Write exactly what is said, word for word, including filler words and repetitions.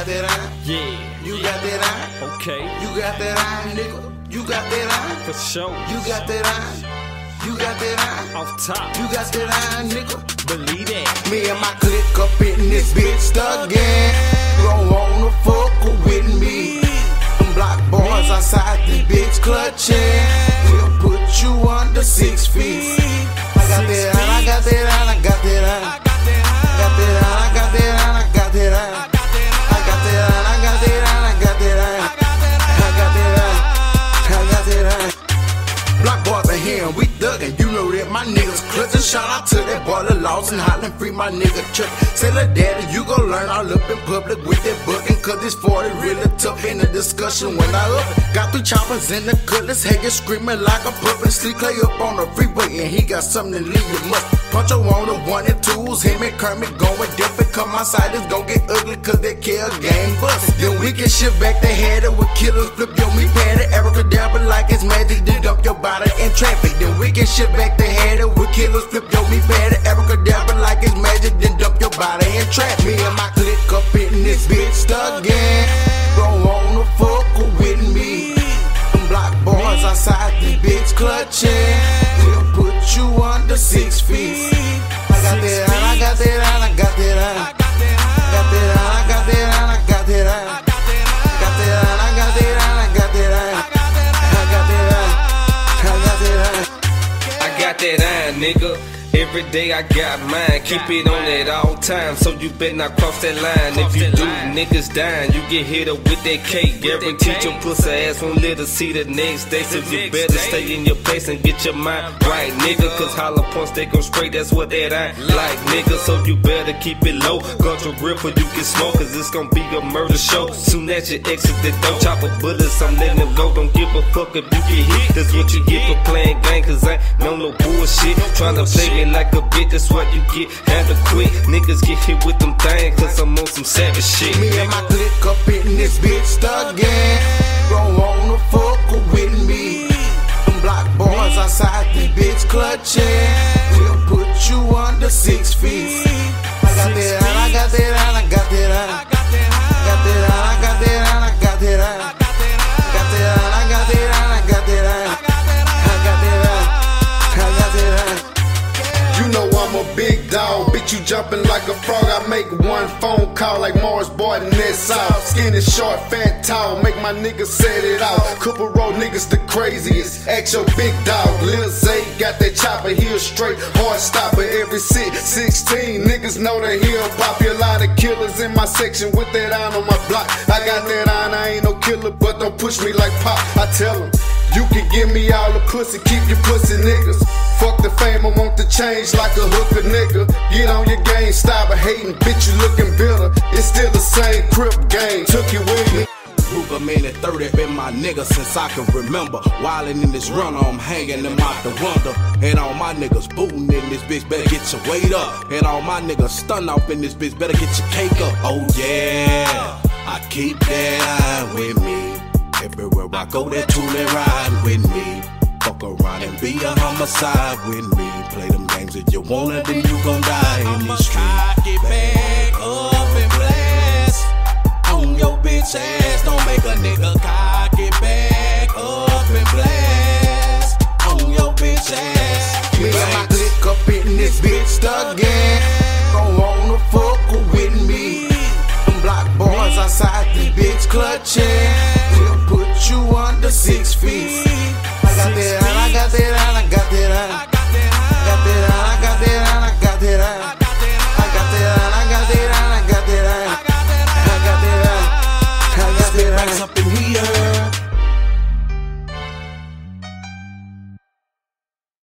got that iron? Yeah. You got that iron? Okay. You got that iron, nigga? You got that iron? For sure. You got that iron? You got that iron? Off top. You got that iron, nigga? Believe that. Me and my clique up in this bitch again. Don't wanna fuck with me. Them block boys outside this bitch clutching. We'll put you under six feet. I got that iron, I got that iron, I got that iron. I got that iron, I got that iron, I got that iron. I got that iron, I got that iron, I got that iron. I got that iron, I got that iron. Block boys are here and we thuggin', you know that my niggas clutchin'. Shout out to that boy the lost and hollin' free my nigga Chuck. Say lil' daddy, you gon' learn all up in public with that bookin'. Cause this forty really tough in the discussion when I up it. Got three choppers in the cutlass, hangin' screamin' like a puppet. Sleep clay up on the freeway and he got something to leave you must. Puncho on the one and twos, him and Kermit going different. Come outside, it's gon' get ugly cause they kill game bust. Then we can shift back the header with killers, flip your meat patty. Erica dabble like it's magic, then dump your body in traffic. Then we can shift back the header with killers, flip your meat patty. Erica dabble like it's magic, then dump your body in traffic. Me and my clique up in this bitch again. Don't wanna fuck with me. Them block boys outside this bitch clutching. We'll put you under six feet. I got that iron, I got that iron, I got that iron. I got that iron, I got that iron, I got that iron. I got that iron, I got that iron, I got that iron. I got that iron, I got that iron. I got that iron, nigga. Every day I got mine, keep it on at all times, so you better not cross that line. If you do, niggas dying, you get hit up with that cake. Guarantee your pussy ass won't let her see the next day. So you better stay in your place and get your mind right, nigga. Cause holler points, they go straight, that's what that ain't like, nigga. So you better keep it low, got your grip or you can smoke, cause it's gonna be a murder show. Soon as you exit the door, chop a bullets, I'm letting them go. Don't give a fuck if you get hit, that's what you get for playing game. Cause I ain't no no bullshit, tryna play me like a bitch, that's what you get, handle quick. Niggas get hit with them things, cause I'm on some savage shit. Me and my clique up in this bitch again. Don't wanna fuck with me. Them block boys outside this bitch clutching. We'll put you under six feet. I got that iron, I got that iron, I got that iron. I got that iron, I got that iron, I got that iron. I got that iron, I got that iron, I got that iron. I got that iron, I got that iron. You know I'm a big dog, bitch, you jumping like a frog. I make one phone call like Morris Boyd and that's all. Skinny, short, fat, tall, make my niggas set it out. Couple road niggas the craziest, ask your big dog. Lil Zay got that chopper, he a straight hard stopper. Every six, sixteen niggas know that he a pop. A lot of killers in my section with that iron on my block. I got that iron, I ain't no killer, but don't push me like pop. I tell him, you can give me all the pussy, keep your pussy niggas. Fuck the fame, I want the change like a hooker nigga. Get on your game, stop a hating, bitch, you looking bitter. It's still the same crip game, took you with me. Ruger minute thirty been my nigga since I can remember. Wildin' in this runner, I'm hanging them out the window. And all my niggas bootin' in this bitch, better get your weight up. And all my niggas stun off in this bitch, better get your cake up. Oh yeah, I keep that iron with me. Everywhere I go, that toolie ride with me. Fuck around and be a homicide with me. Play them games if you want it, then you gon' die in the street. I'ma cock it back up and blast on your bitch ass. Don't make a nigga cock it back up and blast on your bitch ass. Me and my clique up in this bitch again.